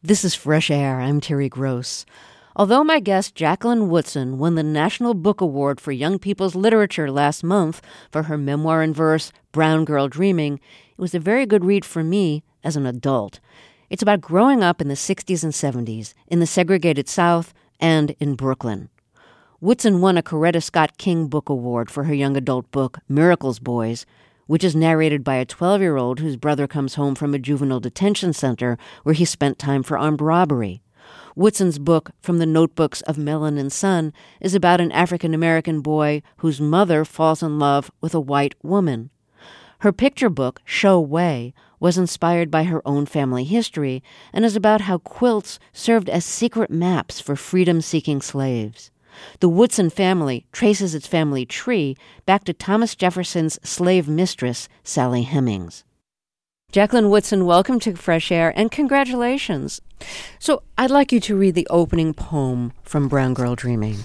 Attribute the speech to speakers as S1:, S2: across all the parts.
S1: This is Fresh Air. I'm Terry Gross. Although my guest Jacqueline Woodson won the National Book Award for Young People's Literature last month for her memoir in verse, Brown Girl Dreaming, it was a very good read for me as an adult. It's about growing up in the 60s and 70s, in the segregated South, and in Brooklyn. Woodson won a Coretta Scott King Book Award for her young adult book, Miracles Boys, which is narrated by a 12-year-old whose brother comes home from a juvenile detention center where he spent time for armed robbery. Woodson's book, From the Notebooks of Melanin Sun, is about an African-American boy whose mother falls in love with a white woman. Her picture book, Show Way, was inspired by her own family history and is about how quilts served as secret maps for freedom-seeking slaves. The Woodson family traces its family tree back to Thomas Jefferson's slave mistress, Sally Hemings. Jacqueline Woodson, welcome to Fresh Air, and congratulations. So I'd like you to read the opening poem from Brown Girl Dreaming.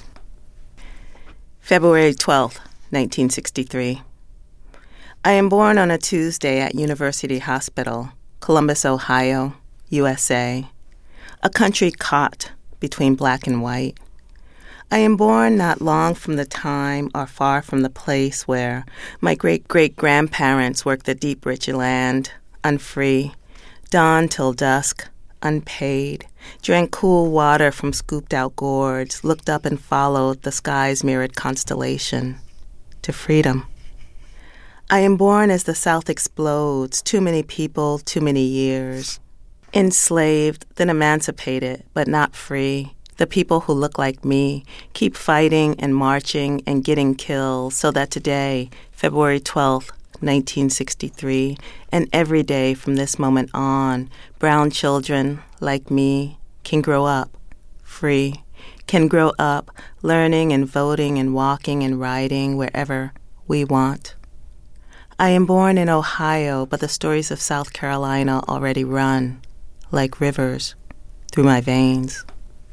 S2: February 12th, 1963. I am born on a Tuesday at University Hospital, Columbus, Ohio, USA, a country caught between black and white. I am born not long from the time or far from the place where my great-great-grandparents worked the deep, rich land, unfree, dawn till dusk, unpaid, drank cool water from scooped-out gourds, looked up and followed the sky's mirrored constellation to freedom. I am born as the South explodes, too many people, too many years, enslaved, then emancipated, but not free. The people who look like me keep fighting and marching and getting killed so that today, February 12th, 1963, and every day from this moment on, brown children like me can grow up free, can grow up learning and voting and walking and riding wherever we want. I am born in Ohio, but the stories of South Carolina already run like rivers through my veins.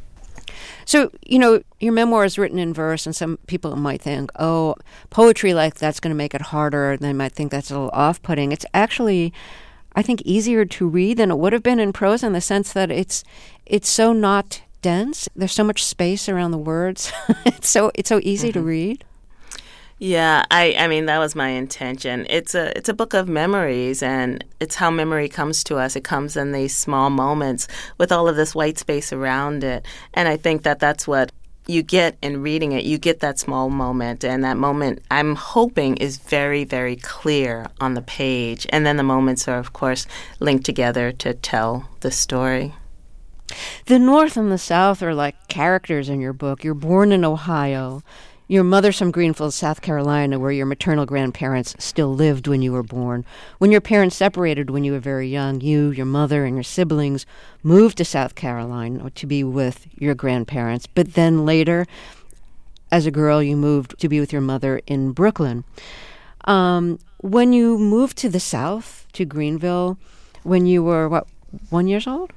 S1: So, your memoir is written in verse, and some people might think, oh, poetry like that's going to make it harder. They might think that's a little off-putting. It's actually, I think, easier to read than it would have been in prose in the sense that it's so not dense. There's so much space around the words. It's so easy to read.
S2: Yeah, I mean, that was my intention. It's a book of memories, and it's how memory comes to us. It comes in these small moments with all of this white space around it. And I think that that's what you get in reading it. You get that small moment, and that moment, I'm hoping, is very, very clear on the page. And then the moments are, of course, linked together to tell the story.
S1: The North and the South are like characters in your book. You're born in Ohio. Your mother's from Greenville, South Carolina, where your maternal grandparents still lived when you were born. When your parents separated when you were very young, you, your mother, and your siblings moved to South Carolina to be with your grandparents. But then later, as a girl, you moved to be with your mother in Brooklyn. When you moved to the South, to Greenville, when you were, 1 year old?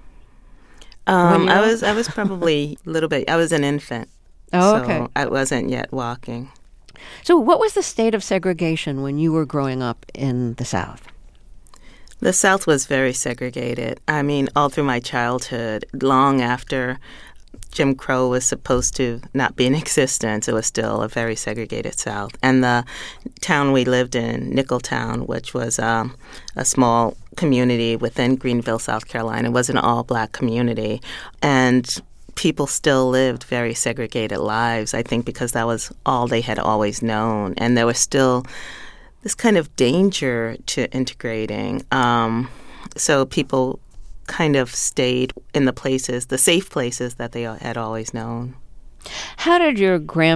S2: I was probably a little bit. I was an infant.
S1: Oh, okay.
S2: So I wasn't yet walking.
S1: So what was the state of segregation when you were growing up in the South?
S2: The South was very segregated. I mean, all through my childhood, long after Jim Crow was supposed to not be in existence, it was still a very segregated South. And the town we lived in, Nicholtown, which was a small community within Greenville, South Carolina, was an all-black community. And people still lived very segregated lives, I think, because that was all they had always known. And there was still this kind of danger to integrating. So people kind of stayed in the safe places that they had always known.
S1: How did your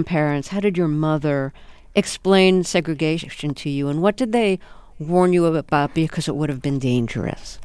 S1: mother explain segregation to you, and what did they warn you about because it would have been dangerous?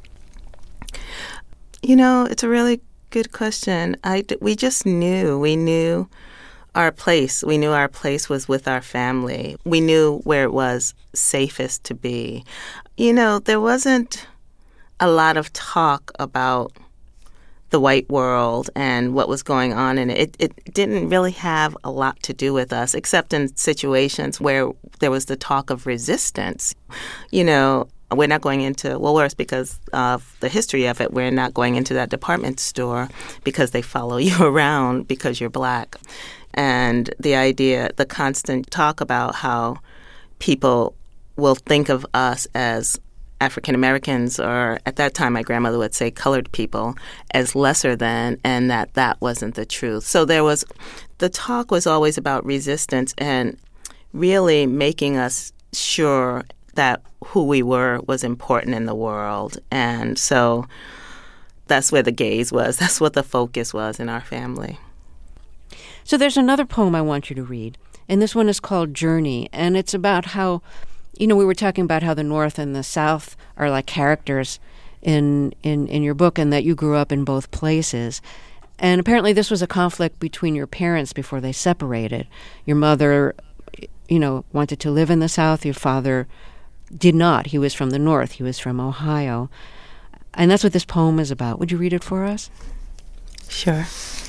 S2: It's a really good question. We just knew. We knew our place. We knew our place was with our family. We knew where it was safest to be. There wasn't a lot of talk about the white world and what was going on in it. It didn't really have a lot to do with us, except in situations where there was the talk of resistance. we're not going into Woolworths because of the history of it. We're not going into that department store because they follow you around because you're Black. And the constant talk about how people will think of us as African Americans, or at that time my grandmother would say colored people, as lesser than, and that wasn't the truth. So the talk was always about resistance and really making us sure that who we were was important in the world. And so that's where the gaze was. That's what the focus was in our family.
S1: So there's another poem I want you to read, and this one is called Journey, and it's about how, we were talking about how the North and the South are like characters in your book, and that you grew up in both places. And apparently this was a conflict between your parents before they separated. Your mother, wanted to live in the South. Your father did not. He was from the North. He was from Ohio. And that's what this poem is about. Would you read it for us?
S2: Sure.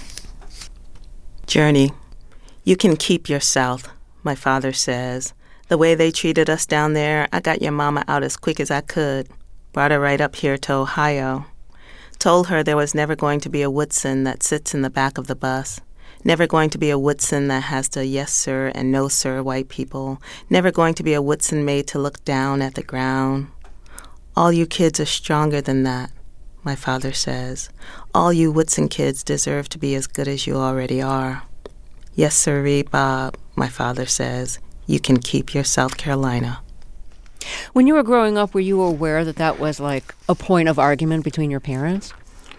S2: Journey. You can keep your South, my father says. The way they treated us down there, I got your mama out as quick as I could. Brought her right up here to Ohio. Told her there was never going to be a Woodson that sits in the back of the bus. Never going to be a Woodson that has to yes sir and no sir white people. Never going to be a Woodson made to look down at the ground. All you kids are stronger than that, my father says. All you Woodson kids deserve to be as good as you already are. Yes sirree, Bob, my father says. You can keep your South Carolina.
S1: When you were growing up, were you aware that was like a point of argument between your parents?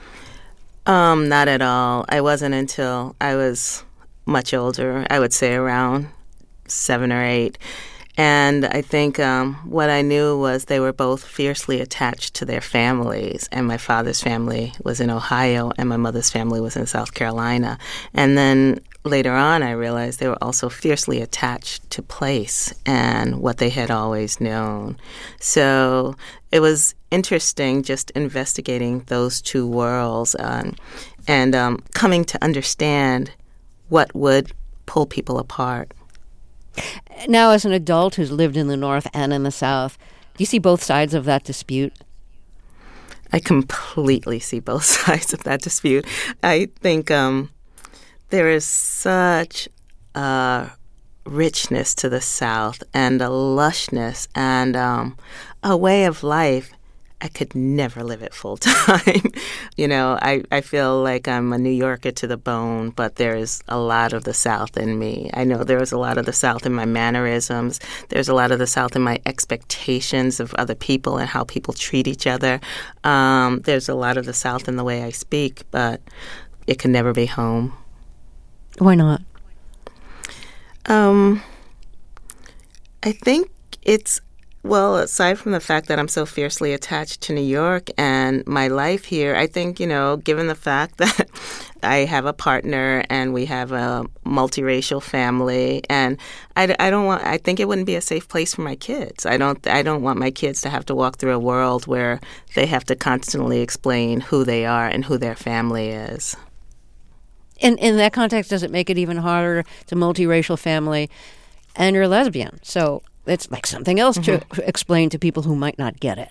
S2: Not at all. I wasn't until I was much older. I would say around 7 or 8. And I think what I knew was they were both fiercely attached to their families. And my father's family was in Ohio, and my mother's family was in South Carolina. And then later on, I realized they were also fiercely attached to place and what they had always known. So it was interesting just investigating those two worlds and coming to understand what would pull people apart.
S1: Now, as an adult who's lived in the North and in the South, do you see both sides of that dispute?
S2: I completely see both sides of that dispute. I think there is such a richness to the South and a lushness and a way of life. I could never live it full time. I feel like I'm a New Yorker to the bone, but there's a lot of the South in me. I know there's a lot of the South in my mannerisms. There's a lot of the South in my expectations of other people and how people treat each other. There's a lot of the South in the way I speak, but it can never be home.
S1: Why not?
S2: I think it's, well, aside from the fact that I'm so fiercely attached to New York and my life here, I think, given the fact that I have a partner and we have a multiracial family, and I think it wouldn't be a safe place for my kids. I don't want my kids to have to walk through a world where they have to constantly explain who they are and who their family is.
S1: In that context, does it make it even harder? It's a multiracial family, and you're lesbian, so it's like something else to explain to people who might not get it.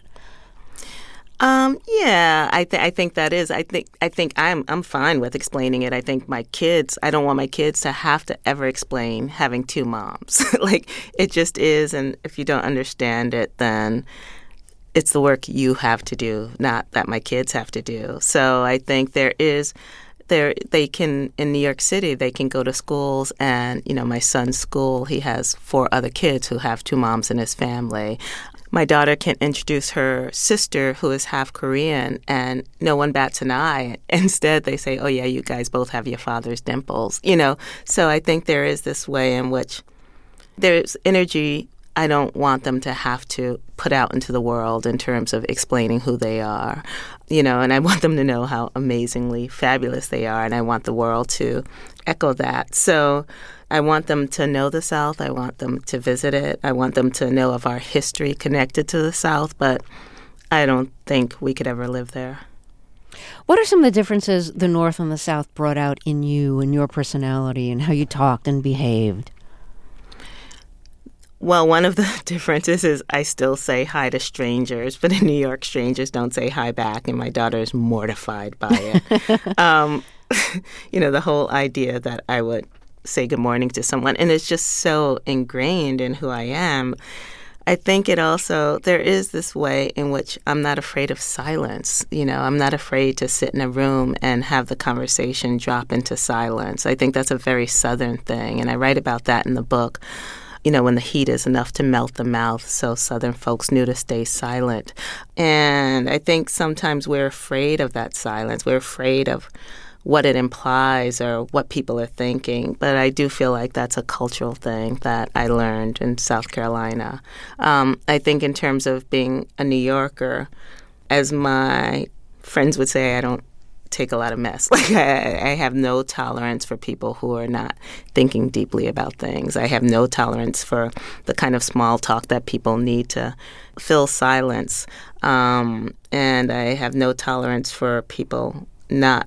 S2: Yeah, I think that is. I think I'm fine with explaining it. I think I don't want my kids to have to ever explain having two moms. Like, it just is, and if you don't understand it, then it's the work you have to do, not that my kids have to do. So I think they can, in New York City, they can go to schools, and, my son's school, he has 4 other kids who have 2 moms in his family. My daughter can introduce her sister, who is half Korean, and no one bats an eye. Instead, they say, oh, yeah, you guys both have your father's dimples, So I think there is this way in which there's energy I don't want them to have to put out into the world in terms of explaining who they are, and I want them to know how amazingly fabulous they are, and I want the world to echo that. So I want them to know the South. I want them to visit it. I want them to know of our history connected to the South, but I don't think we could ever live there.
S1: What are some of the differences the North and the South brought out in you and your personality and how you talked and behaved?
S2: Well, one of the differences is I still say hi to strangers, but in New York, strangers don't say hi back, and my daughter is mortified by it. The whole idea that I would say good morning to someone, and it's just so ingrained in who I am. I think there is this way in which I'm not afraid of silence. I'm not afraid to sit in a room and have the conversation drop into silence. I think that's a very Southern thing, and I write about that in the book. When the heat is enough to melt the mouth, so Southern folks knew to stay silent. And I think sometimes we're afraid of that silence. We're afraid of what it implies or what people are thinking. But I do feel like that's a cultural thing that I learned in South Carolina. I think in terms of being a New Yorker, as my friends would say, I don't take a lot of mess. Like I have no tolerance for people who are not thinking deeply about things. I have no tolerance for the kind of small talk that people need to fill silence. And I have no tolerance for people not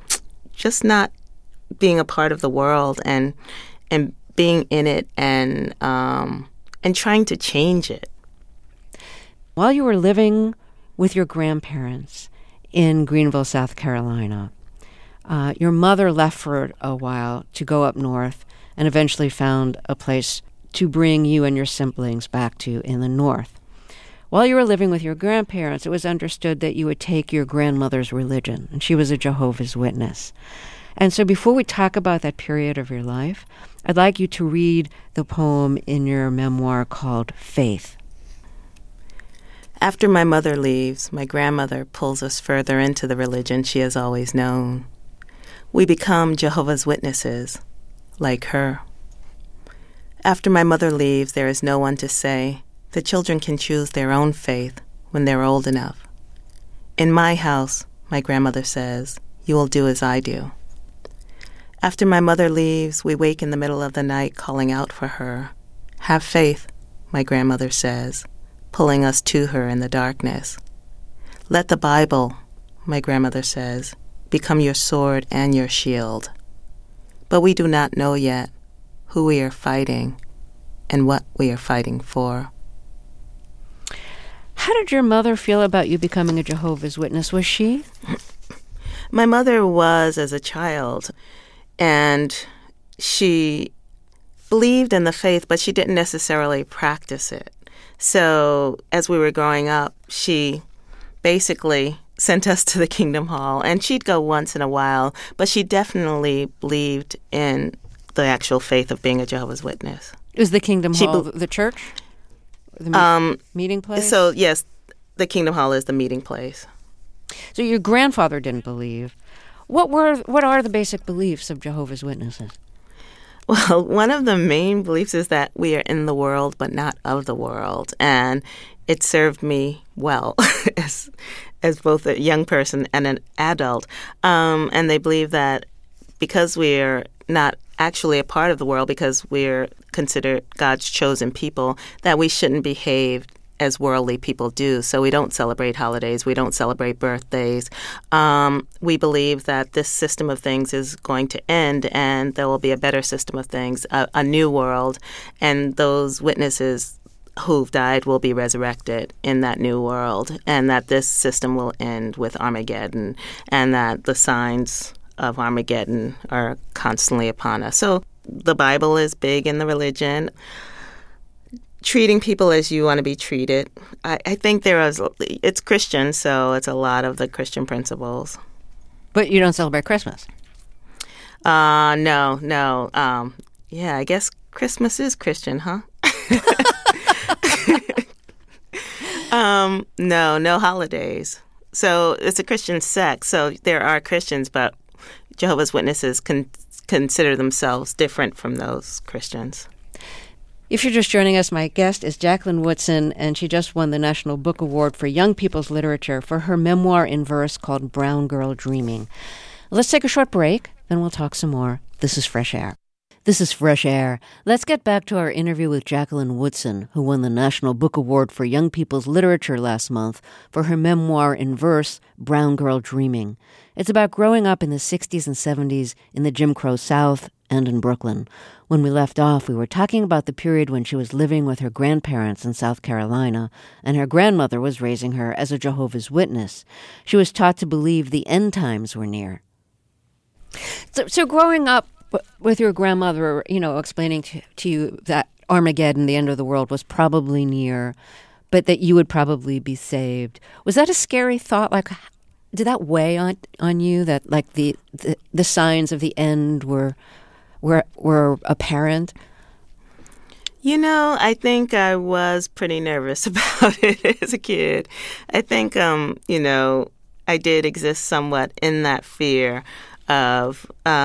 S2: being a part of the world and being in it and trying to change it.
S1: While you were living with your grandparents in Greenville, South Carolina, your mother left for a while to go up north and eventually found a place to bring you and your siblings back to in the north. While you were living with your grandparents, it was understood that you would take your grandmother's religion, and she was a Jehovah's Witness. And so before we talk about that period of your life, I'd like you to read the poem in your memoir called Faith.
S2: After my mother leaves, my grandmother pulls us further into the religion she has always known. We become Jehovah's Witnesses, like her. After my mother leaves, there is no one to say, the children can choose their own faith when they're old enough. In my house, my grandmother says, you will do as I do. After my mother leaves, we wake in the middle of the night calling out for her. Have faith, my grandmother says, pulling us to her in the darkness. Let the Bible, my grandmother says, become your sword and your shield. But we do not know yet who we are fighting and what we are fighting for.
S1: How did your mother feel about you becoming a Jehovah's Witness? Was she?
S2: My mother was as a child, and she believed in the faith, but she didn't necessarily practice it. So as we were growing up, she basically sent us to the Kingdom Hall, and she'd go once in a while, but she definitely believed in the actual faith of being a Jehovah's Witness.
S1: Is the Kingdom Hall the church? The meeting place?
S2: So, yes, the Kingdom Hall is the meeting place.
S1: So your grandfather didn't believe. What are the basic beliefs of Jehovah's Witnesses?
S2: Well, one of the main beliefs is that we are in the world but not of the world. And it served me well as both a young person and an adult. And they believe that because we're not actually a part of the world, because we're considered God's chosen people, that we shouldn't behave as worldly people do. So we don't celebrate holidays. We don't celebrate birthdays. We believe that this system of things is going to end and there will be a better system of things, a new world. And those witnesses who've died will be resurrected in that new world, and that this system will end with Armageddon, and that the signs of Armageddon are constantly upon us. So the Bible is big in the religion. Treating people as you want to be treated. I think it's Christian, so it's a lot of the Christian principles.
S1: But you don't celebrate Christmas?
S2: No. Yeah, I guess Christmas is Christian, huh? No holidays. So it's a Christian sect. So there are Christians, but Jehovah's Witnesses consider themselves different from those Christians.
S1: If you're just joining us, my guest is Jacqueline Woodson, and she just won the National Book Award for Young People's Literature for her memoir in verse called Brown Girl Dreaming. Let's take a short break, then we'll talk some more. This is Fresh Air. This is Fresh Air. Let's get back to our interview with Jacqueline Woodson, who won the National Book Award for Young People's Literature last month for her memoir in verse, Brown Girl Dreaming. It's about growing up in the 60s and 70s in the Jim Crow South and in Brooklyn. When we left off, we were talking about the period when she was living with her grandparents in South Carolina, and her grandmother was raising her as a Jehovah's Witness. She was taught to believe the end times were near. So growing up with your grandmother, explaining to you that Armageddon, the end of the world, was probably near, but that you would probably be saved. Was that a scary thought? Like, did that weigh on you, that like the signs of the end were apparent?
S2: I think I was pretty nervous about it as a kid. I think, I did exist somewhat in that fear of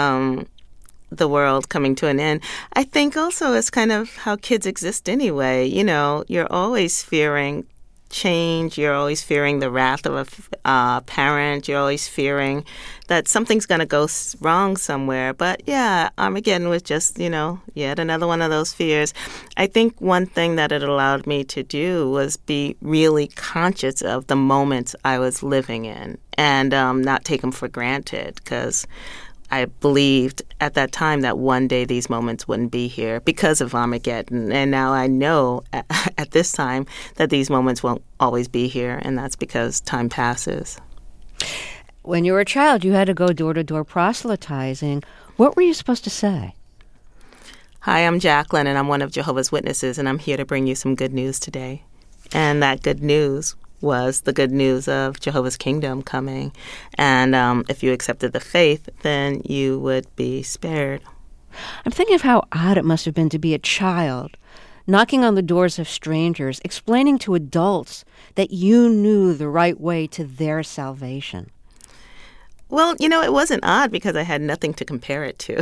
S2: the world coming to an end. I think also it's kind of how kids exist anyway. You're always fearing change. You're always fearing the wrath of a parent. You're always fearing that something's going to go wrong somewhere. But yeah, Armageddon was just, yet another one of those fears. I think one thing that it allowed me to do was be really conscious of the moments I was living in and not take them for granted, because I believed at that time that one day these moments wouldn't be here because of Armageddon. And now I know at this time that these moments won't always be here, and that's because time passes.
S1: When you were a child, you had to go door-to-door proselytizing. What were you supposed to say?
S2: Hi, I'm Jacqueline, and I'm one of Jehovah's Witnesses, and I'm here to bring you some good news today. And that good news was the good news of Jehovah's Kingdom coming. And if you accepted the faith, then you would be spared.
S1: I'm thinking of how odd it must have been to be a child, knocking on the doors of strangers, explaining to adults that you knew the right way to their salvation.
S2: Well, it wasn't odd because I had nothing to compare it to.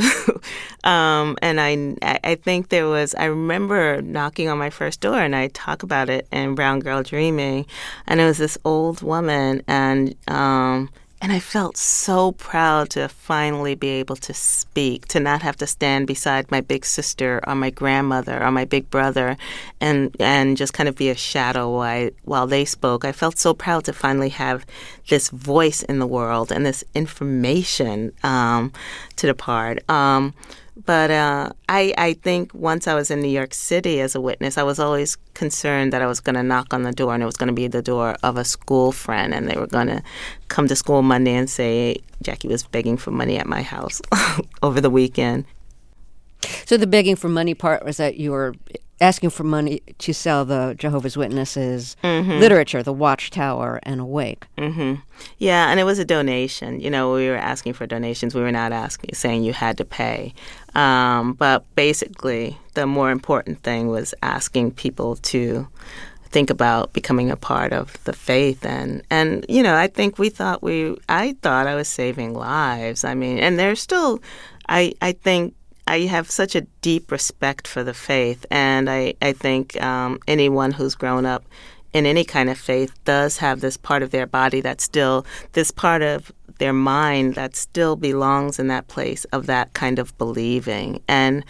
S2: And I think I remember knocking on my first door, and I talk about it in Brown Girl Dreaming. And it was this old woman, and I felt so proud to finally be able to speak, to not have to stand beside my big sister or my grandmother or my big brother and just kind of be a shadow while they spoke. I felt so proud to finally have this voice in the world and this information to depart. But I think once I was in New York City as a witness, I was always concerned that I was going to knock on the door, and it was going to be the door of a school friend, and they were going to come to school Monday and say, Jackie was begging for money at my house over the weekend.
S1: So the begging for money part was that you were asking for money to sell the Jehovah's Witnesses literature, The Watchtower and Awake.
S2: Mm-hmm. Yeah, and it was a donation. We were asking for donations. We were not saying you had to pay. But basically, the more important thing was asking people to think about becoming a part of the faith. And I think I thought I was saving lives. I mean, and there's still, I think, I have such a deep respect for the faith, and I think anyone who's grown up in any kind of faith does have this part of their body that's still, this part of their mind that still belongs in that place of that kind of believing. And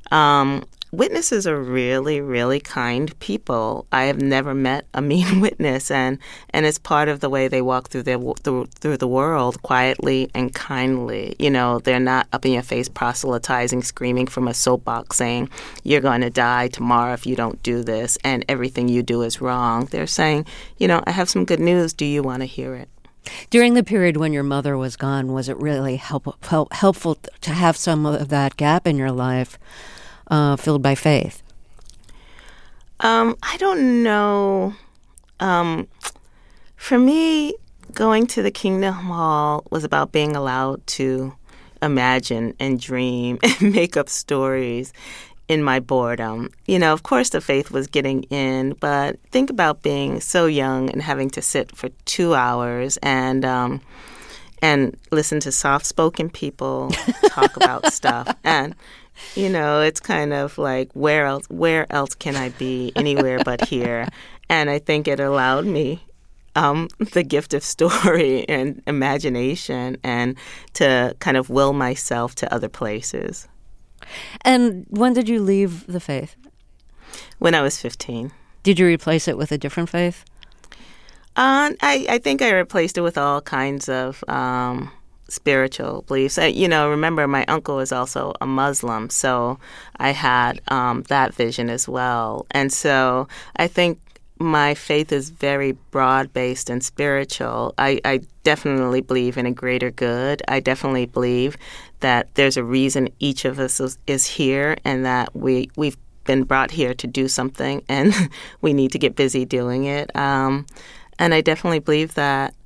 S2: witnesses are really, really kind people. I have never met a mean witness, and it's part of the way they walk through through the world quietly and kindly. They're not up in your face proselytizing, screaming from a soapbox saying, you're going to die tomorrow if you don't do this, and everything you do is wrong. They're saying, I have some good news. Do you want to hear it?
S1: During the period when your mother was gone, was it really helpful to have some of that gap in your life filled by faith?
S2: I don't know. For me, going to the Kingdom Hall was about being allowed to imagine and dream and make up stories in my boredom. Of course the faith was getting in, but think about being so young and having to sit for 2 hours and listen to soft-spoken people talk about stuff. And it's kind of like, where else can I be? Anywhere but here. And I think it allowed me the gift of story and imagination and to kind of will myself to other places.
S1: And when did you leave the faith?
S2: When I was 15.
S1: Did you replace it with a different faith?
S2: I think I replaced it with all kinds of spiritual beliefs. Remember, my uncle is also a Muslim, so I had that vision as well. And so I think my faith is very broad-based and spiritual. I definitely believe in a greater good. I definitely believe that there's a reason each of us is here, and that we've been brought here to do something, and we need to get busy doing it. And I definitely believe that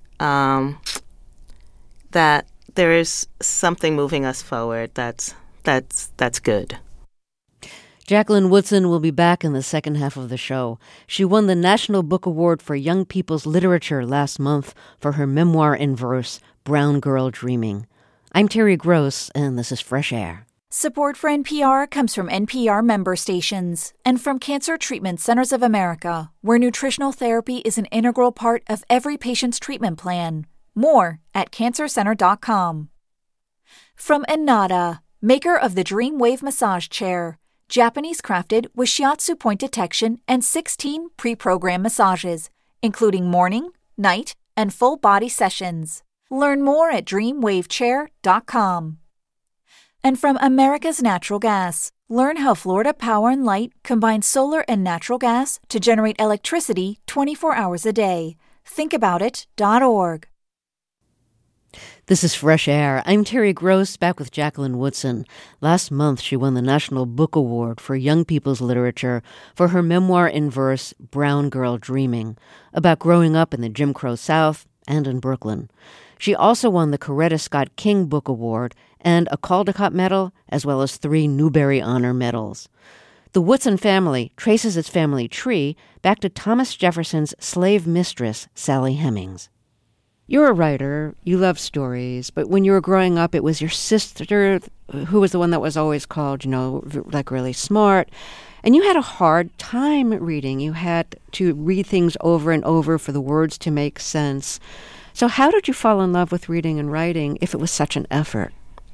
S2: that there is something moving us forward that's good.
S1: Jacqueline Woodson will be back in the second half of the show. She won the National Book Award for Young People's Literature last month for her memoir in verse, Brown Girl Dreaming. I'm Terry Gross, and this is Fresh Air.
S3: Support for NPR comes from NPR member stations and from Cancer Treatment Centers of America, where nutritional therapy is an integral part of every patient's treatment plan. More at cancercenter.com. From Enada, maker of the Dreamwave massage chair, Japanese crafted with shiatsu point detection and 16 pre-programmed massages, including morning, night, and full body sessions. Learn more at dreamwavechair.com. And from America's Natural Gas, learn how Florida Power and Light combines solar and natural gas to generate electricity 24 hours a day. Thinkaboutit.org.
S1: This is Fresh Air. I'm Terry Gross, back with Jacqueline Woodson. Last month, she won the National Book Award for Young People's Literature for her memoir in verse, Brown Girl Dreaming, about growing up in the Jim Crow South and in Brooklyn. She also won the Coretta Scott King Book Award and a Caldecott Medal, as well as 3 Newbery Honor Medals. The Woodson family traces its family tree back to Thomas Jefferson's slave mistress, Sally Hemings. You're a writer, you love stories, but when you were growing up, it was your sister who was the one that was always called, like really smart. And you had a hard time reading. You had to read things over and over for the words to make sense. So how did you fall in love with reading and writing if it was such an effort?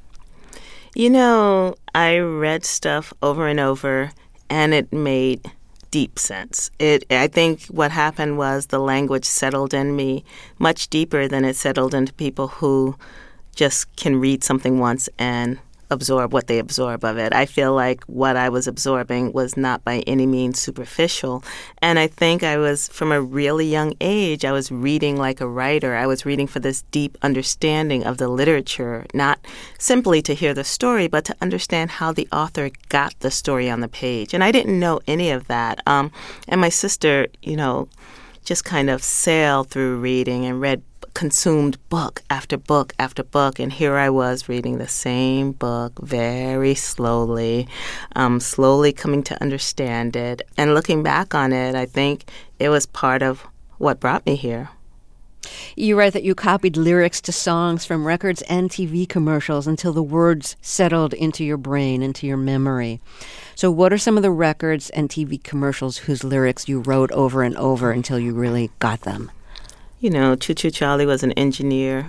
S2: I read stuff over and over, and it made deep sense. I think what happened was the language settled in me much deeper than it settled into people who just can read something once and absorb what they absorb of it. I feel like what I was absorbing was not by any means superficial. And I think I was, from a really young age, I was reading like a writer. I was reading for this deep understanding of the literature, not simply to hear the story, but to understand how the author got the story on the page. And I didn't know any of that. And my sister, just kind of sailed through reading and consumed book after book after book, and here I was reading the same book very slowly, slowly coming to understand it. And looking back on it, I think it was part of what brought me here.
S1: You write that you copied lyrics to songs from records and TV commercials until the words settled into your brain, into your memory. So what are some of the records and TV commercials whose lyrics you wrote over and over until you really got them?
S2: Choo Choo Charlie was an engineer.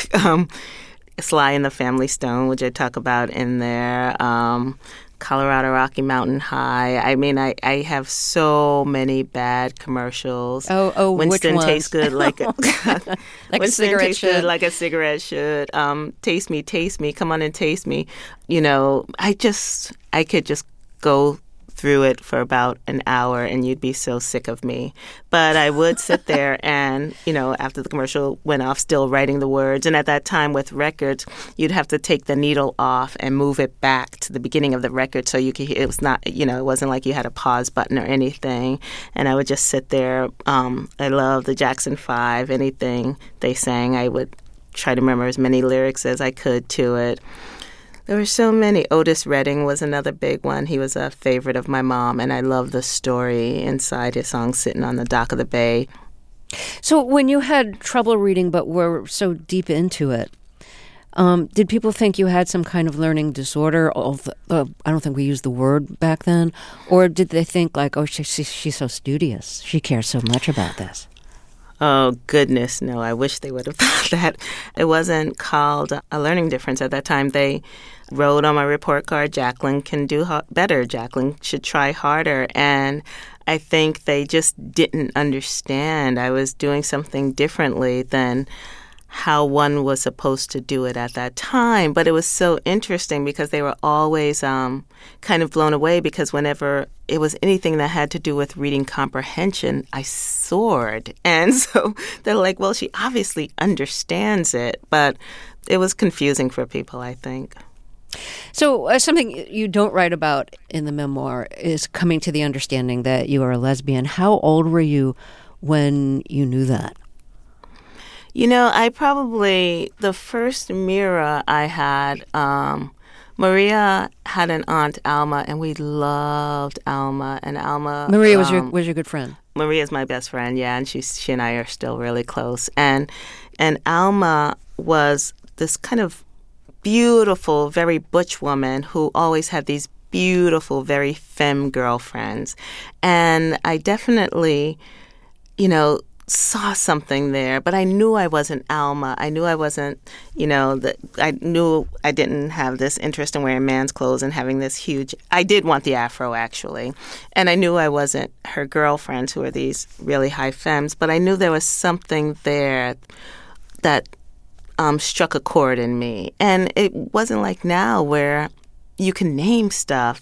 S2: Sly and the Family Stone, which I talk about in there. Colorado Rocky Mountain High. I mean, I have so many bad commercials.
S1: which
S2: Winston
S1: ones?
S2: tastes good like a
S1: like
S2: Winston
S1: a cigarette
S2: tastes
S1: should.
S2: good like a cigarette should. Taste me, come on and taste me. I could just go through it for about an hour and you'd be so sick of me. But I would sit there and, after the commercial went off, still writing the words. And at that time with records, you'd have to take the needle off and move it back to the beginning of the record so you could hear. It was not, it wasn't like you had a pause button or anything. And I would just sit there. I love the Jackson 5, anything they sang. I would try to remember as many lyrics as I could to it. There were so many. Otis Redding was another big one. He was a favorite of my mom, and I love the story inside his song, Sitting on the Dock of the Bay.
S1: So when you had trouble reading but were so deep into it, did people think you had some kind of learning disorder? I don't think we used the word back then. Or did they think like, oh, she's so studious. She cares so much about this.
S2: Oh, goodness, no. I wish they would have thought that. It wasn't called a learning difference at that time. They wrote on my report card, Jacqueline can do better. Jacqueline should try harder. And I think they just didn't understand I was doing something differently than how one was supposed to do it at that time. But it was so interesting because they were always kind of blown away because whenever it was anything that had to do with reading comprehension, I soared. And so they're like, well, she obviously understands it. But it was confusing for people, I think.
S1: So something you don't write about in the memoir is coming to the understanding that you are a lesbian. How old were you when you knew that?
S2: You know, the first mirror I had, Maria had an aunt, Alma, and we loved Alma. And Alma...
S1: Maria was your good friend?
S2: Maria's my best friend, yeah, and she and I are still really close. And Alma was this kind of beautiful, very butch woman who always had these beautiful, very femme girlfriends. And I definitely, saw something there, but I knew I wasn't Alma. I knew I wasn't, I knew I didn't have this interest in wearing man's clothes and having this huge... I did want the afro, actually. And I knew I wasn't her girlfriends, who are these really high femmes, but I knew there was something there that struck a chord in me. And it wasn't like now where you can name stuff,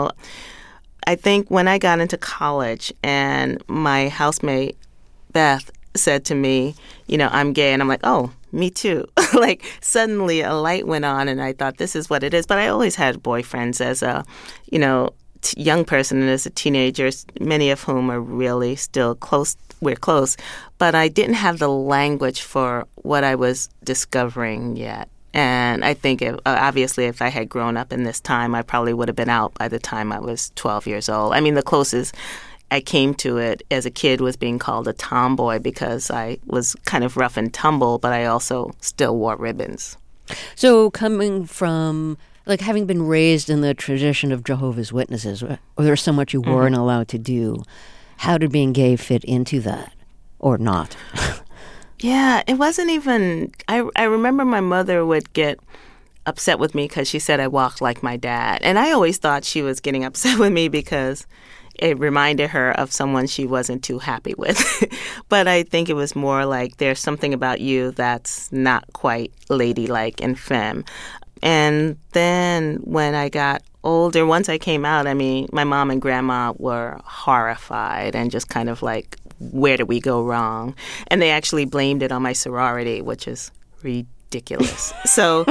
S2: I think when I got into college and my housemate, Beth, said to me, I'm gay. And I'm like, oh, me too. Like suddenly a light went on and I thought this is what it is. But I always had boyfriends as a, young person and as a teenager, many of whom are really still close. We're close. But I didn't have the language for what I was discovering yet. And I think, obviously, if I had grown up in this time, I probably would have been out by the time I was 12 years old. I mean, the closest I came to it as a kid was being called a tomboy because I was kind of rough and tumble, but I also still wore ribbons.
S1: So coming from, having been raised in the tradition of Jehovah's Witnesses, where there's so much you weren't allowed to do, how did being gay fit into that or not?
S2: Yeah, it wasn't even... I remember my mother would get upset with me because she said I walked like my dad. And I always thought she was getting upset with me because it reminded her of someone she wasn't too happy with. But I think it was more like there's something about you that's not quite ladylike and femme. And then when I got older, once I came out, my mom and grandma were horrified and just kind of like, where did we go wrong? And they actually blamed it on my sorority, which is ridiculous. So,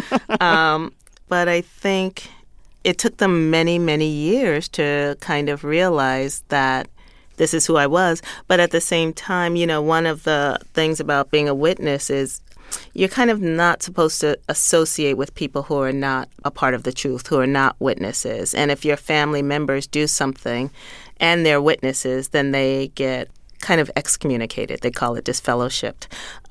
S2: but I think it took them many, many years to kind of realize that this is who I was. But at the same time, one of the things about being a witness is you're kind of not supposed to associate with people who are not a part of the truth, who are not witnesses. And if your family members do something and they're witnesses, then they get kind of excommunicated. They call it disfellowshipped.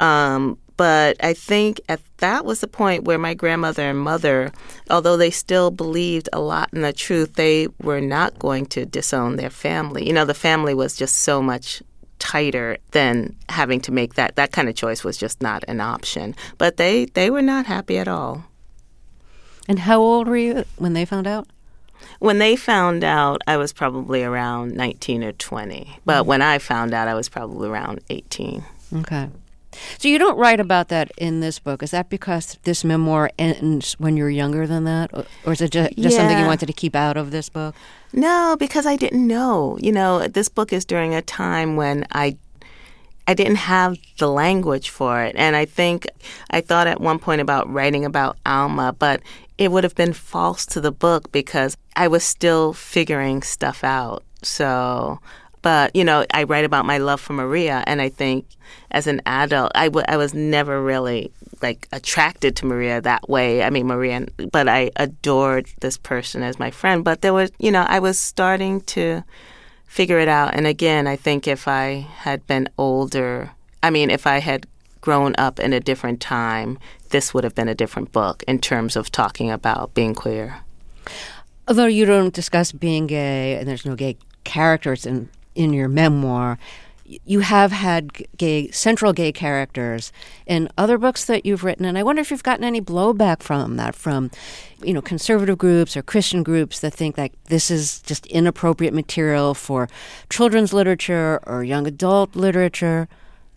S2: But I think that was the point where my grandmother and mother, although they still believed a lot in the truth, they were not going to disown their family. The family was just so much tighter than having to make that kind of choice was just not an option. But they were not happy at all.
S1: And how old were you when they found out?
S2: When they found out, I was probably around 19 or 20. But when I found out, I was probably around 18.
S1: Okay. So you don't write about that in this book. Is that because this memoir ends when you're younger than that? Or is it just something you wanted to keep out of this book?
S2: No, because I didn't know. This book is during a time when I didn't have the language for it. And I think I thought at one point about writing about Alma, but it would have been false to the book because I was still figuring stuff out. So... But, I write about my love for Maria, and I think as an adult, I was never really, attracted to Maria that way. But I adored this person as my friend. But there was, I was starting to figure it out. And again, I think if I had been older, if I had grown up in a different time, this would have been a different book in terms of talking about being queer.
S1: Although you don't discuss being gay, and there's no gay characters in your memoir, you have had central gay characters in other books that you've written, and I wonder if you've gotten any blowback from that, from conservative groups or Christian groups that think that this is just inappropriate material for children's literature or young adult literature.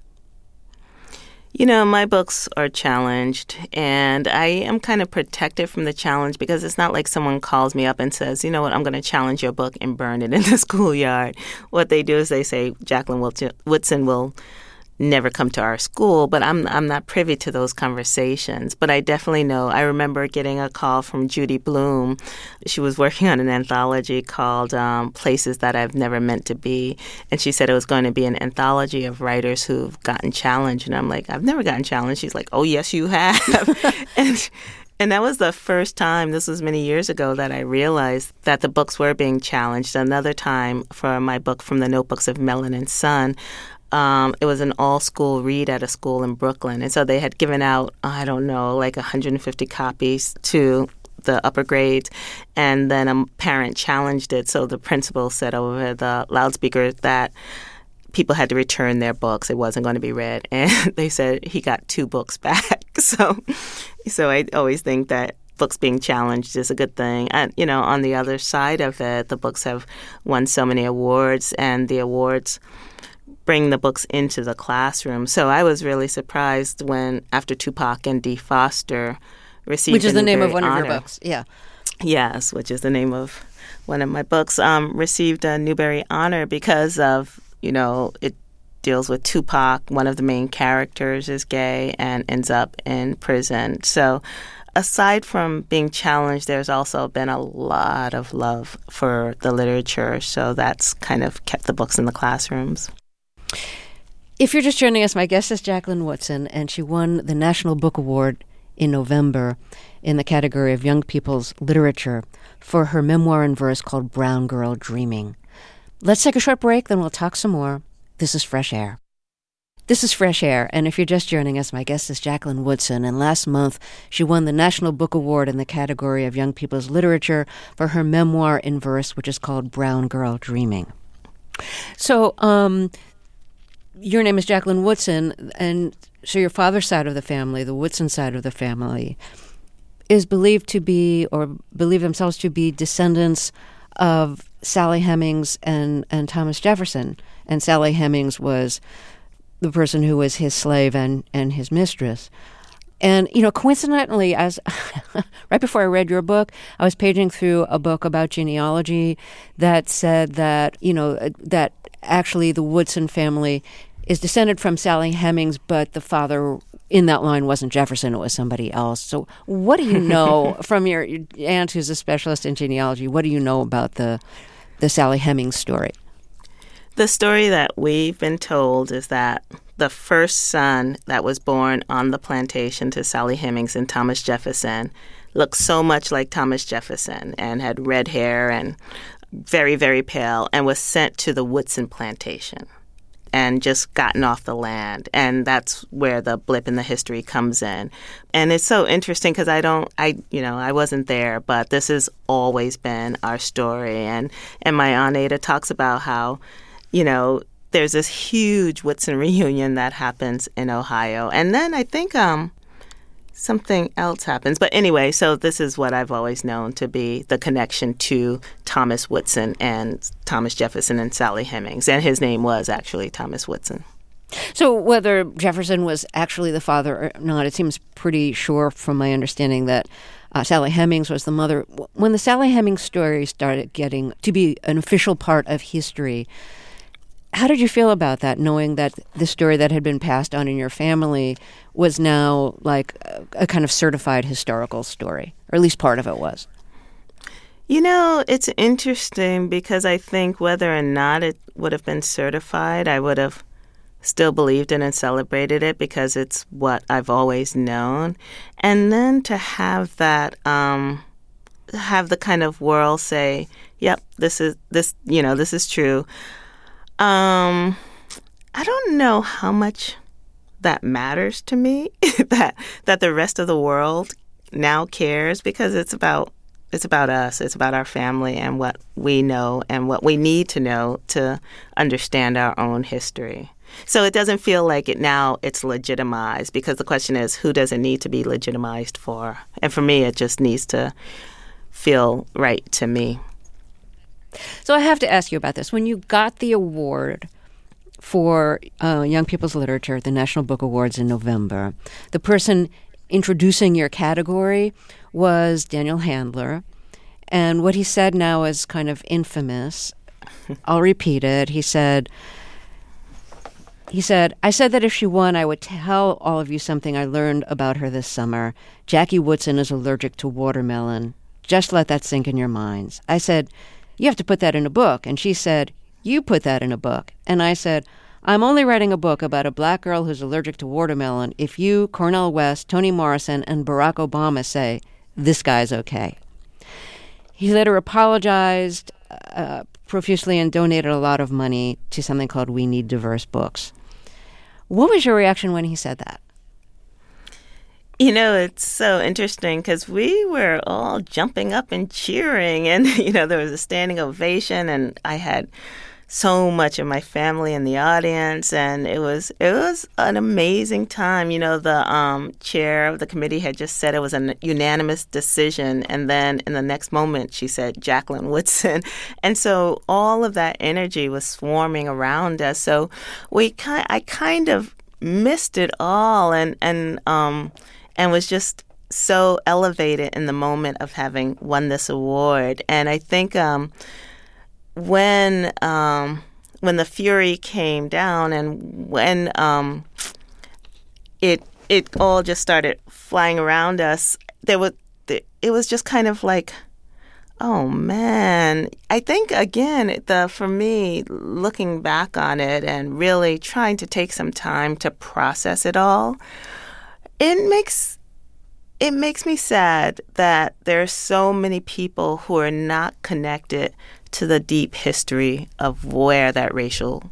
S2: My books are challenged, and I am kind of protected from the challenge because it's not like someone calls me up and says, you know what, I'm going to challenge your book and burn it in the schoolyard. What they do is they say, Jacqueline Woodson will never come to our school, but I'm not privy to those conversations. But I definitely know. I remember getting a call from Judy Blume. She was working on an anthology called Places That I've Never Meant to Be, and she said it was going to be an anthology of writers who've gotten challenged. And I'm like, I've never gotten challenged. She's like, oh, yes, you have. And that was the first time, this was many years ago, that I realized that the books were being challenged. Another time for my book, From the Notebooks of Melanin Sun, it was an all-school read at a school in Brooklyn. And so they had given out, like 150 copies to the upper grades. And then a parent challenged it. So the principal said over the loudspeaker that people had to return their books. It wasn't going to be read. And they said he got 2 books back. So I always think that books being challenged is a good thing. And, on the other side of it, the books have won so many awards, and the awards bring the books into the classroom. So I was really surprised when, after Tupac and Dee Foster received
S1: Which is the name of one
S2: honor,
S1: of your books, yeah.
S2: Yes, which is the name of one of my books, received a Newbery Honor because of, it deals with Tupac. One of the main characters is gay and ends up in prison. So aside from being challenged, there's also been a lot of love for the literature. So that's kind of kept the books in the classrooms.
S1: If you're just joining us, my guest is Jacqueline Woodson, and she won the National Book Award in November in the category of Young People's Literature for her memoir in verse called Brown Girl Dreaming. Let's take a short break, then we'll talk some more. This is Fresh Air. This is Fresh Air, and if you're just joining us, my guest is Jacqueline Woodson, and last month she won the National Book Award in the category of Young People's Literature for her memoir in verse, which is called Brown Girl Dreaming. So, your name is Jacqueline Woodson, and so your father's side of the family, the Woodson side of the family, is believed to be, or believe themselves to be, descendants of Sally Hemings and Thomas Jefferson. And Sally Hemings was the person who was his slave and his mistress. And, coincidentally, as right before I read your book, I was paging through a book about genealogy that said that, that actually the Woodson family is descended from Sally Hemings, but the father in that line wasn't Jefferson, it was somebody else. So what do you know from your aunt, who's a specialist in genealogy, what do you know about the Sally Hemings story?
S2: The story that we've been told is that the first son that was born on the plantation to Sally Hemings and Thomas Jefferson looked so much like Thomas Jefferson and had red hair and very, very pale, and was sent to the Woodson plantation and just gotten off the land. And that's where the blip in the history comes in. And it's so interesting because I wasn't there, but this has always been our story. And my Aunt Ada talks about how, there's this huge Woodson reunion that happens in Ohio. And then I think something else happens. But anyway, so this is what I've always known to be the connection to Thomas Woodson and Thomas Jefferson and Sally Hemings. And his name was actually Thomas Woodson.
S1: So whether Jefferson was actually the father or not, it seems pretty sure from my understanding that Sally Hemings was the mother. When the Sally Hemings story started getting to be an official part of history, how did you feel about that, knowing that the story that had been passed on in your family was now like a kind of certified historical story, or at least part of it was?
S2: It's interesting because I think whether or not it would have been certified, I would have still believed in and celebrated it because it's what I've always known. And then to have that, have the kind of world say, yep, this is true. I don't know how much that matters to me, that the rest of the world now cares, because it's about it's about us. It's about our family and what we know and what we need to know to understand our own history. So it doesn't feel like it's legitimized, because the question is, who does it need to be legitimized for? And for me, it just needs to feel right to me.
S1: So I have to ask you about this. When you got the award for Young People's Literature, the National Book Awards in November, the person introducing your category was Daniel Handler. And what he said now is kind of infamous. I'll repeat it. He said, I said that if she won, I would tell all of you something I learned about her this summer. Jackie Woodson is allergic to watermelon. Just let that sink in your minds. I said, you have to put that in a book. And she said, you put that in a book. And I said, I'm only writing a book about a black girl who's allergic to watermelon if you, Cornel West, Toni Morrison, and Barack Obama say, this guy's okay. He later apologized profusely and donated a lot of money to something called We Need Diverse Books. What was your reaction when he said that?
S2: It's so interesting because we were all jumping up and cheering, and, there was a standing ovation, and I had so much of my family in the audience, and it was an amazing time. The chair of the committee had just said it was a unanimous decision, and then in the next moment she said Jacqueline Woodson, and so all of that energy was swarming around us. So I kind of missed it all, and was just so elevated in the moment of having won this award. And I think when the fury came down, and when it all just started flying around us, it was just kind of like, oh man. I think again, for me, looking back on it and really trying to take some time to process it all, it makes me sad that there are so many people who are not connected to the deep history of where that racial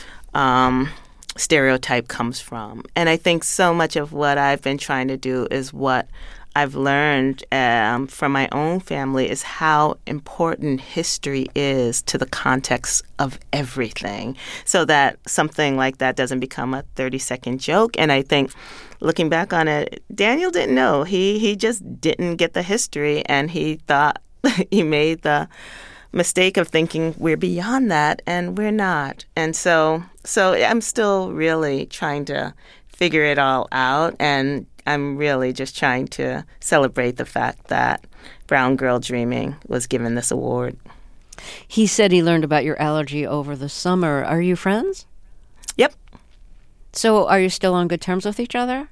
S2: stereotype comes from. And I think so much of what I've been trying to do is what I've learned from my own family is how important history is to the context of everything, so that something like that doesn't become a 30-second joke. And I think looking back on it, Daniel didn't know. He just didn't get the history, and he thought he made the mistake of thinking we're beyond that, and we're not. And so I'm still really trying to figure it all out, and I'm really just trying to celebrate the fact that Brown Girl Dreaming was given this award.
S1: He said he learned about your allergy over the summer. Are you friends?
S2: Yep.
S1: So are you still on good terms with each other?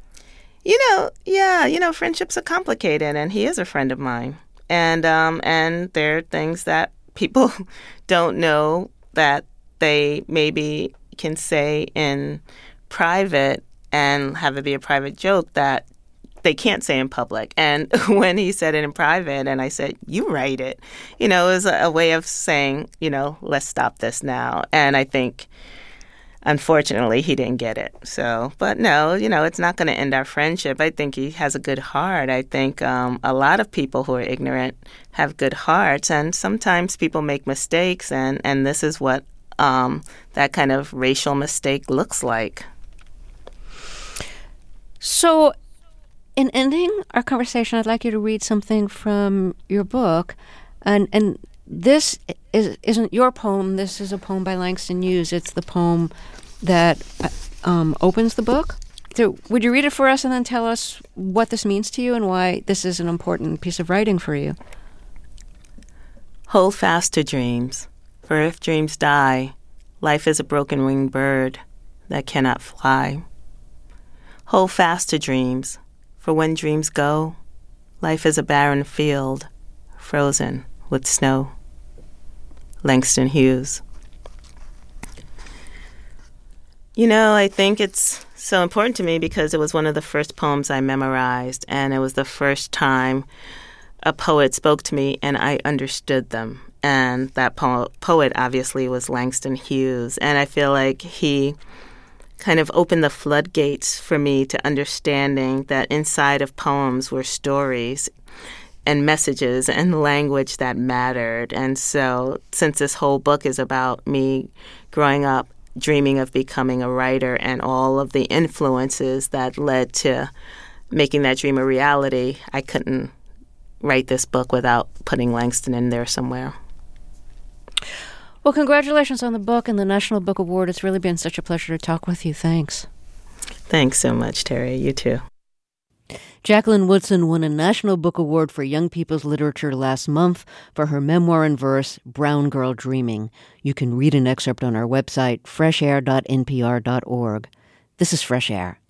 S2: Friendships are complicated, and he is a friend of mine. And there are things that people don't know that they maybe can say in private and have it be a private joke that they can't say in public. And when he said it in private and I said, you write it, it was a way of saying, let's stop this now. And I think, unfortunately, he didn't get it. So, but no, it's not going to end our friendship. I think he has a good heart. I think a lot of people who are ignorant have good hearts. And sometimes people make mistakes. And this is what that kind of racial mistake looks like.
S1: So, in ending our conversation, I'd like you to read something from your book. And this isn't your poem. This is a poem by Langston Hughes. It's the poem that opens the book. So would you read it for us and then tell us what this means to you and why this is an important piece of writing for you?
S2: Hold fast to dreams, for if dreams die, life is a broken-winged bird that cannot fly. Hold fast to dreams, for when dreams go, life is a barren field, frozen with snow. Langston Hughes. I think it's so important to me because it was one of the first poems I memorized, and it was the first time a poet spoke to me and I understood them. And that poet obviously was Langston Hughes. And I feel like he kind of opened the floodgates for me to understanding that inside of poems were stories. messages and language that mattered. And so since this whole book is about me growing up dreaming of becoming a writer and all of the influences that led to making that dream a reality, I couldn't write this book without putting Langston in there somewhere.
S1: Well, congratulations on the book and the National Book Award. It's really been such a pleasure to talk with you. Thanks.
S2: Thanks so much, Terry. You too.
S1: Jacqueline Woodson won a National Book Award for Young People's Literature last month for her memoir in verse, Brown Girl Dreaming. You can read an excerpt on our website, freshair.npr.org. This is Fresh Air.